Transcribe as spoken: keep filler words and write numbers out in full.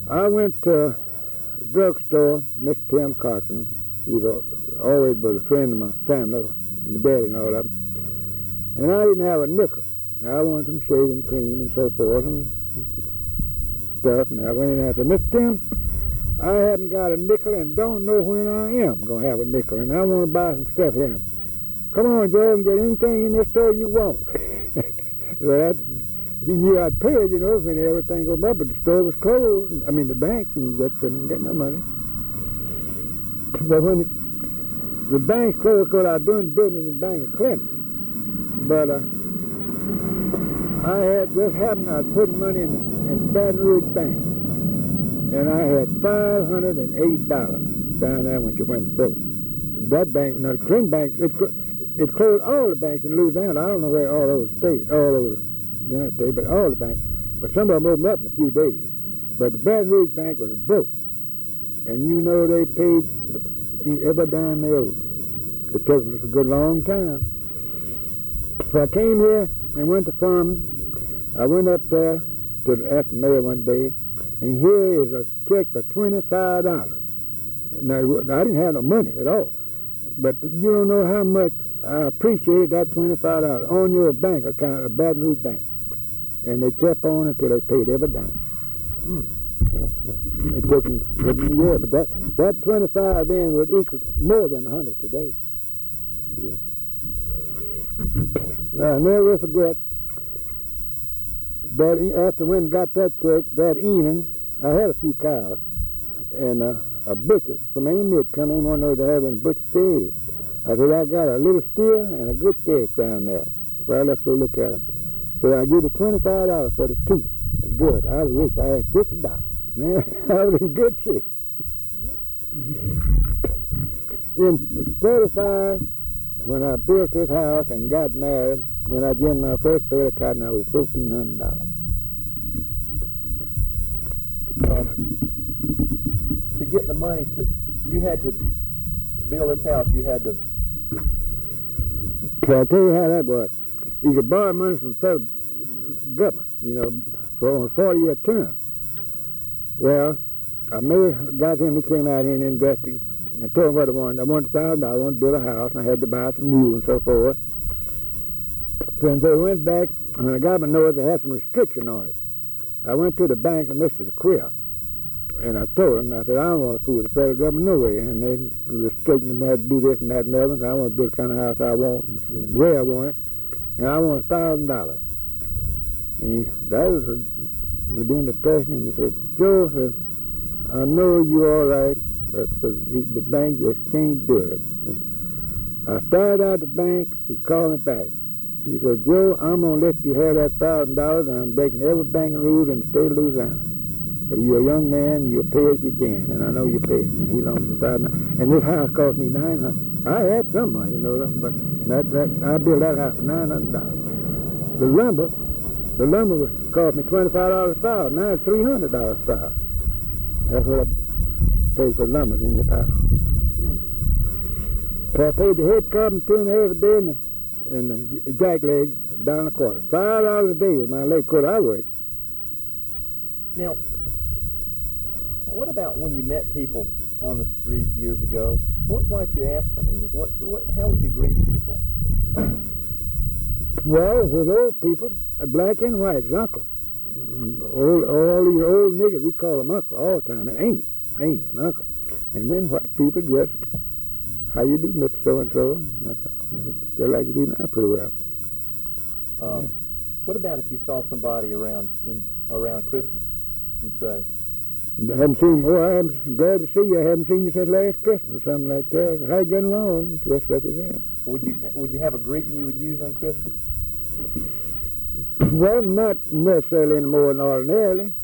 I went to a drugstore, Mister Tim Cochran. He's a, always was a friend of my family, my daddy and all of them. And I didn't have a nickel. I wanted some shaving cream and so forth and stuff. And I went in and I said, Mister Tim, I haven't got a nickel and don't know when I am going to have a nickel. And I want to buy some stuff here. Come on, Joe, and get anything in this store you want. So that, he knew I'd pay it, you know, when everything goes up, but the store was closed. I mean, the bank, and you just couldn't get no money. But when it, the bank's closed, because I was doing business in the Bank of Clinton. But uh, I had just happened, I was putting money in, in Baton Rouge Bank, and I had five hundred eight dollars down there when she went broke. That bank, now the Clinton Bank, it, it closed all the banks in Louisiana. I don't know where all over the state, all over the United States, but all the banks. But some of them opened up in a few days. But the Baton Rouge Bank was broke. And you know they paid every dime they owed. It took us a good long time. So I came here and went to farming. I went up there to the, at the mail one day, and here is a check for twenty-five dollars. Now, I didn't have no money at all. But you don't know how much I appreciated that twenty-five dollars on your bank account, a Baton Rouge Bank. And they kept on until they paid every dime. Mm. Yes, it took them a year, but that, that twenty-five then would equal more than a hundred today. Yeah. I'll never forget that after when I got that check, that evening, I had a few cows, and uh, a butcher from Amite come in, wanted to have any butcher calves. I said, I got a little steer and a good calf down there. Well, let's go look at them. So I give you twenty-five dollars for the two. Good. I was rich. I had fifty dollars. Man, I was in good shape. In thirty-five, when I built this house and got married, when I gained my first bale of cotton, I was fourteen hundred dollars. Um, to get the money, to, you had to, to build this house, you had to... So I'll tell you how that worked. You could borrow money from the federal government, you know, for a forty-year term. Well, I made, got him, he came out here and invested. I told him what I wanted. I wanted a thousand dollars, I wanted to build a house, and I had to buy some new and so forth. So I went back, and when I got my notice, I had some restriction on it. I went to the bank of Mister Quill, and I told him, I said, I don't want to fool the federal government no way, and they restricted me, I had to do this and that and the other, so I want to build the kind of house I want, the way I want it, and I want a thousand dollars. And he, that was during the depression, and he said, Joe, said, I know you're all right, but the, the bank just can't do it. And I started out the bank, he called me back. He said, Joe, I'm going to let you have that thousand dollars, and I'm breaking every banking rule in the state of Louisiana. But you're a young man, and you'll pay as you can, and I know you pay. And he loaned me a thousand dollars. And this house cost me nine hundred dollars. I had some money, you know, but that, that, I built that house for nine hundred dollars. The lumber, the lumber was cost me twenty-five dollars a thousand. Now it's three hundred dollars a thousand. That's what I paid for lumber in this house. Hmm. So I paid the head carpenter two and a half a day, and the, and the jack leg down a quarter. Five dollars a day was my leg quarter I worked. Now, what about when you met people on the street years ago? What might you ask them? I mean, what, what, how would you greet people? Well, with old people, black and white, it's uncle. All, all these old niggas, we call them uncle all the time. It ain't, ain't an uncle. And then white people just, how you do, Mister So-and-so? That's they like you do now pretty well. Um, yeah. What about if you saw somebody around in around Christmas? You'd say, I haven't seen, oh, I'm glad to see you. I haven't seen you since last Christmas, something like that. How you getting along? Just such as that. Would you would you have a greeting you would use on Christmas? Well, not necessarily any more than ordinarily.